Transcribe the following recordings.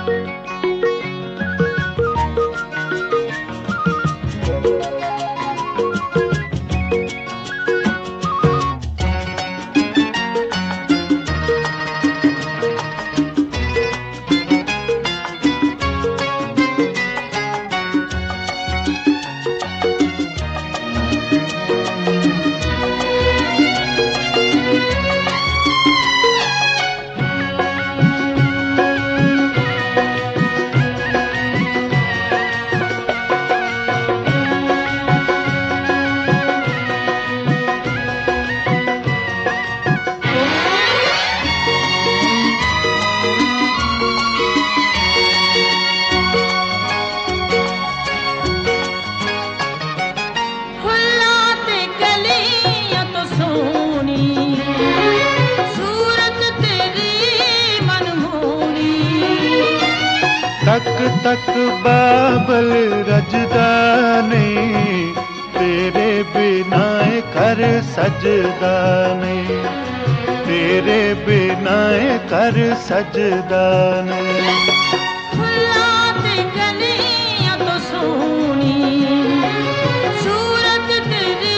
तक तक बाबल रजदा नहीं, तेरे बिना कर सजदा नहीं, तेरे बिना कर सजदा नहीं। फुल्लां ते कलियां तो सोहनी, सूरत तेरी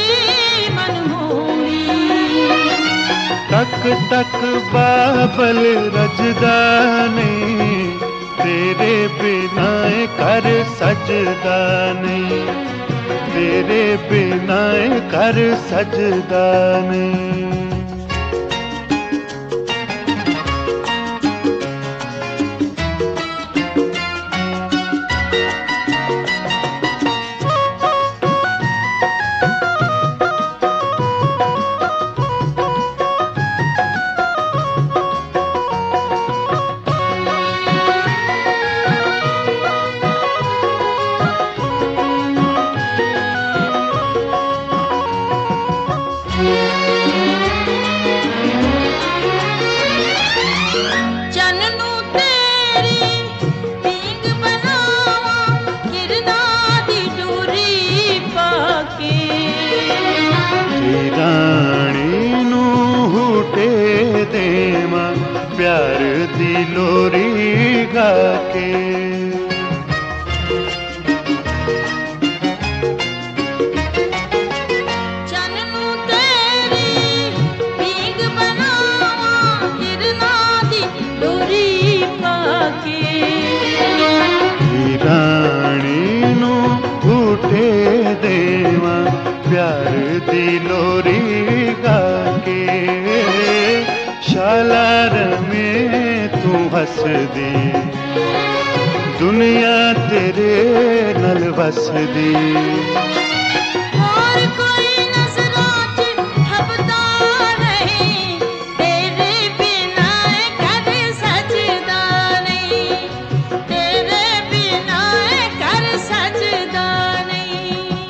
मनमोहनी। तक तक बाबल रजदा नहीं, तेरे बिना कर सजदा नहीं, तेरे बिना कर सजदा नहीं। रानी नू हुटे देवा प्यार दी लोरी गा के, चन्नू तेरी पींग बनावा किरना दी डोरी पाके। रानी नू हुटे देवा प्यार दी लोरी गा के, शालार में तू हस दी, दुनिया तेरे नल वस दी। और कोई नजरां च हबदा नहीं, तेरे बिना कर सजदा नहीं, तेरे बिना कर सजदा नहीं।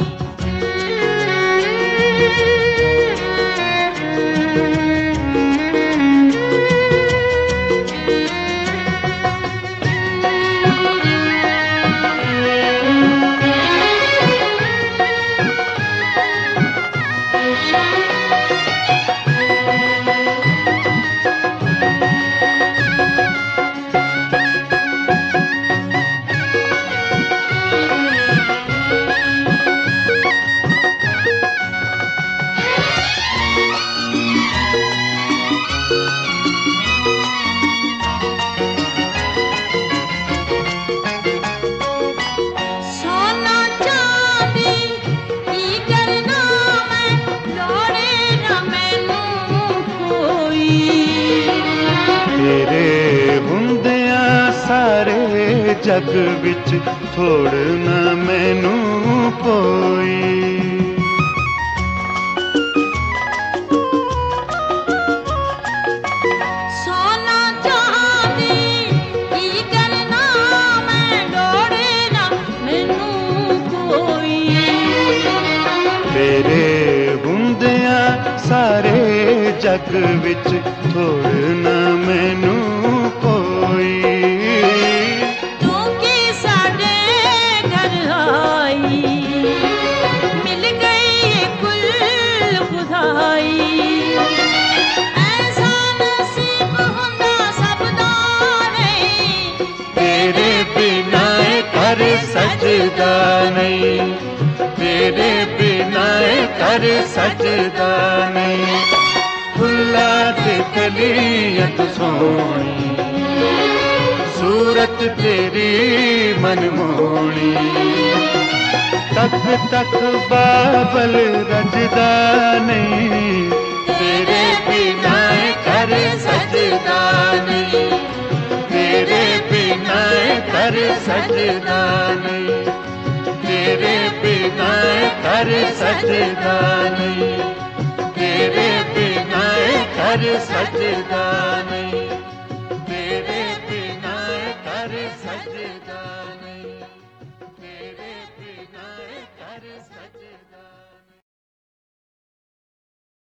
जग विच थोड़ ना मैनू कोई, सोना चांदी की करना मैं लोड़े ना मैनू कोई। तेरे हुंदिया सारे जग विच थोड़ ना मैनू कोई। सजदा नहीं, तेरे बिना घर सजदा नहीं। फुल्ला ते कलियां तू सोहनी, सूरत तेरी मनमोहनी। तक तक बाबल रजदा नहीं, तेरे बिना घर सजदा नहीं, तेरे बिना घर सजदा नहीं, तेरे बिना घर सजदा नहीं, तेरे बिना घर सजदा नहीं।